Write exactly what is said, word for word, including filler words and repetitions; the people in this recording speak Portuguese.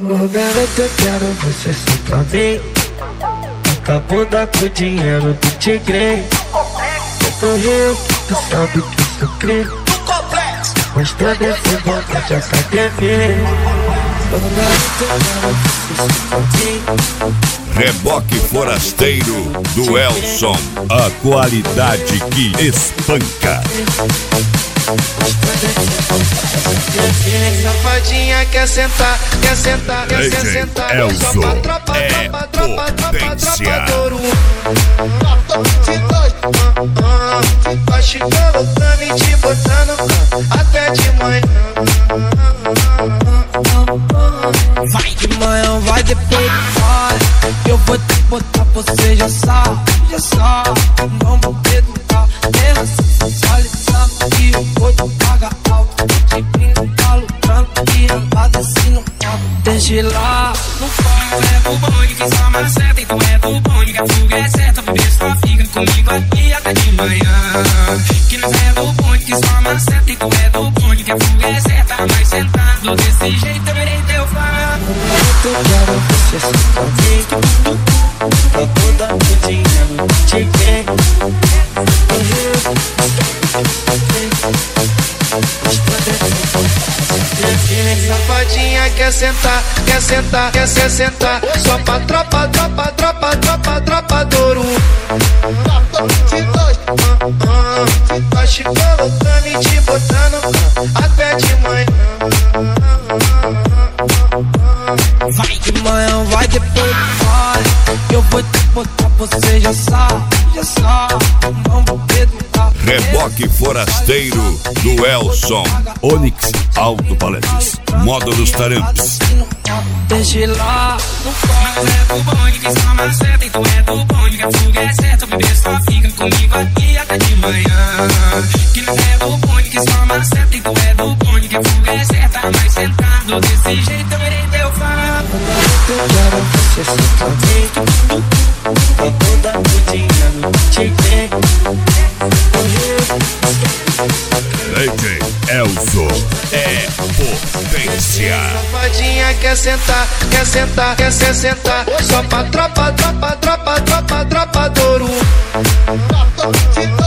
Ô garota, eu quero você só pra mim. Bota a bunda com o dinheiro do tigre. Eu tô rio, tu sabe que eu sou crime. Mostra desse boca de academia. Ô garota, eu quero você só pra mim. Reboque Forasteiro do Elson, a qualidade que espanca. Safadinha quer sentar, quer sentar, quer D J sentar. Elson Só pra tropa, é tropa, tropa, tropa, potência. tropa de ouro. Vai te colocando e te botando até de manhã. Vai de manhã, vai depois de hora. Eu vou te botar, você já sabe, já sabe. Vamos educar, erra se sensualizando. E eu vou te pagar alto. Te brindo, tá lutando e ela desce no palco. Deixa lá, não faz. Tu é do bonde que só maceta. E tu é do bonde que a fuga é certa. Bebê só fica comigo aqui até de manhã. Que nós é do bonde que só maceta. E tu é do bonde que a fuga é certa. Mas sentado desse jeito eu virei teu fã. Eu quero você só pra mim. Pra toda o dinheiro te ganhei. Safadinha quer sentar, quer sentar, quer se sentar. Só pra tropa, tropa, tropa, tropa, tropa de ouro. Vai te colocando e te botando até de manhã. Vai de manhã, vai depois de hora. Eu vou te botar, você já sabe, já sabe. Vamos educar. Reboque Forasteiro do Elson, Onix Alto Paletes, Módulos Tarampes. Deixa lá, não Mas faz. é do bonde que só maceta. E tu é do bonde que a fuga é certa. Bebê só fica comigo aqui até de manhã. Que nós é do bonde que só maceta. E tu é do bonde que a fuga é certa. Mas sentado desse jeito eu virei teu fã. Eu quero você só pra mim. Pra toda o dinheiro te ganhei. D J Elson é potência. Safadinha quer sentar, quer sentar, quer se sentar. Só pra tropa, tropa, tropa, tropa, tropa de ouro.